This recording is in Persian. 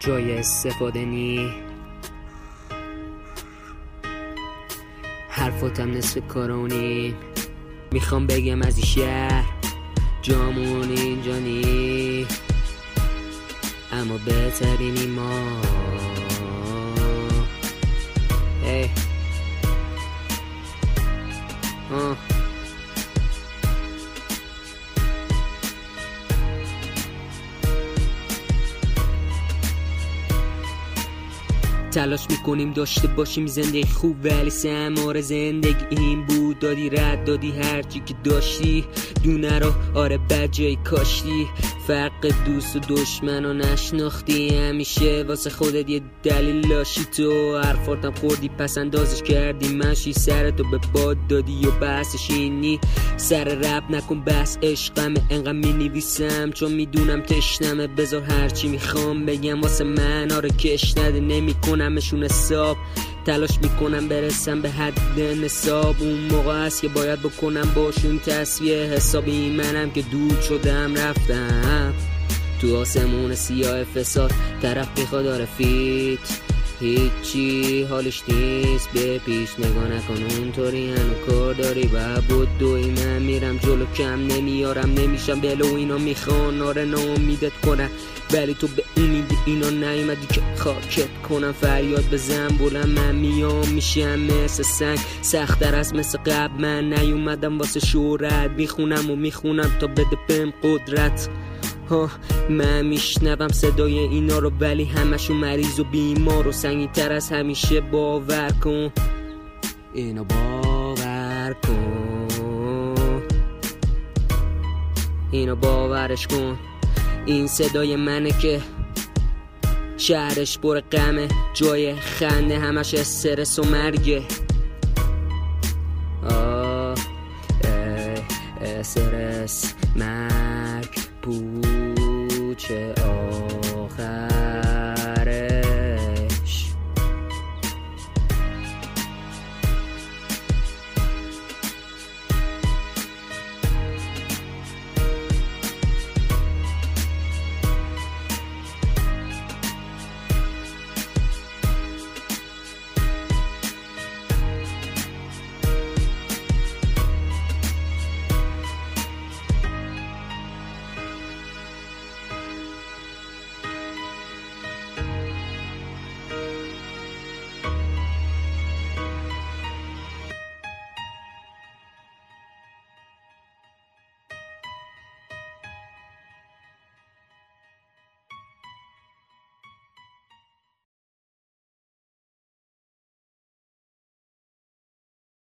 جای استفاده نی، حرفاتم نصف کارونی. میخوام بگم از این شهر جامون اینجا نی، اما بهترینی ما. hey. تلاش میکنیم داشته باشیم زندگی خوب، ولی سمار زندگی این بود دادی رد دادی هرچی که داشتی دونه رو آره بد جایی کاشتی. فرق دوست و دشمن رو نشناختی، همیشه واسه خودت یه دلیل لاشی. تو حرفاتم خوردی پس اندازش کردی منشی، سرتو به باد دادی و بحثش اینی. سر رب نکن بس عشقمه، انقدر می نویسم چون میدونم تشنمه. بذار هرچی میخوام بگم واسه من آره کش نده، نمی کنمشون حساب. تلاش میکنم برسم به حد نصاب، اون موقع است که باید بکنم باشون تصویه حسابی. منم که دود شدم رفتم تو آسمون سیاه فساد، طرف میخواد آره فیت هیچی حالش نیست، به پیش نگاه نکن اونطوری هنو کار داری و بدوی. من میرم جلو کم نمیارم نمیشم بلو، اینا میخوان آره ناامیدت کنن ولی تو به امیدی اینا نیومدی که خاکت کنم. فریاد بزن بلند من میام میشم مثل سنگ، سخت‌تر از مثل قبل من نیومدم واسه شهرت. میخونم و میخونم تا بده بهم قدرت. من میشنوم صدای اینا رو ولی همشون مریض و بیمار و سنگین تر از همیشه. باور کن اینو باور کن، اینو باورش کن. این صدای منه که شهرش پر غمه، جای خنده همش استرس و مرگه. استرس مرگ پوچ آخر